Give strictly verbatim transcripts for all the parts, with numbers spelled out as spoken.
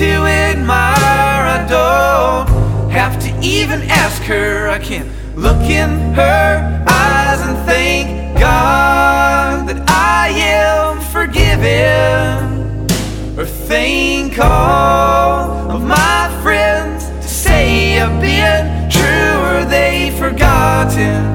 to admire. I don't have to even ask her. I can look in her eyes and thank God that I am forgiven, or thank all of my friends to say I've been true, or they forgotten.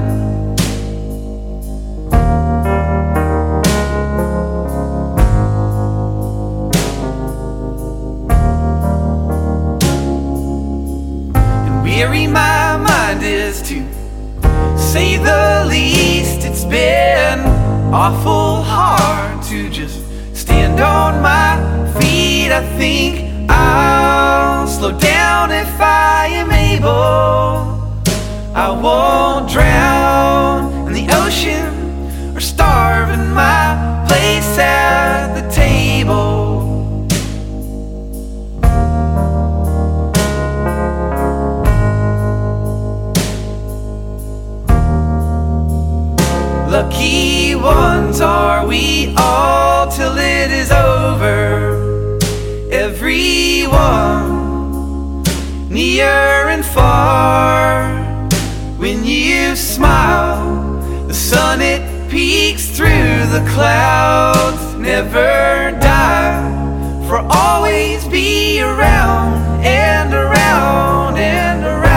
Weary my mind is, to say the least. It's been awful hard to just stand on my feet. I think I'll slow down if I am able. I won't drown in the ocean or starve in my place at the table. Lucky ones are we all till it is over. Everyone, near and far. When you smile, the sun it peeks through the clouds. Never die, for always be around and around and around.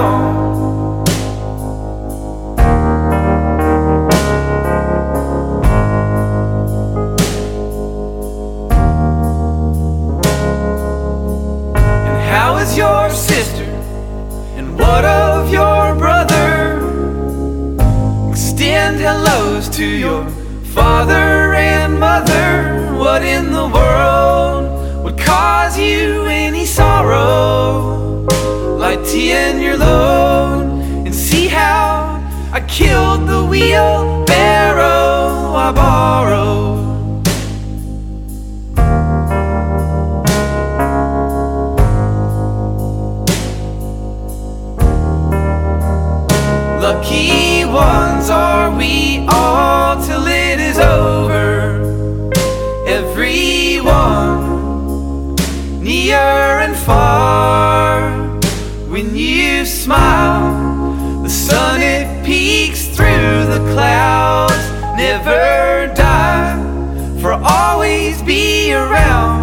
How is your sister, and what of your brother? Extend hellos to your father and mother. What in the world would cause you any sorrow? Lighten your load and see how I killed the wheelbarrow I borrowed. Lucky ones are we all till it is over. Everyone, near and far. When you smile, the sun it peeks through the clouds. Never die, for always be around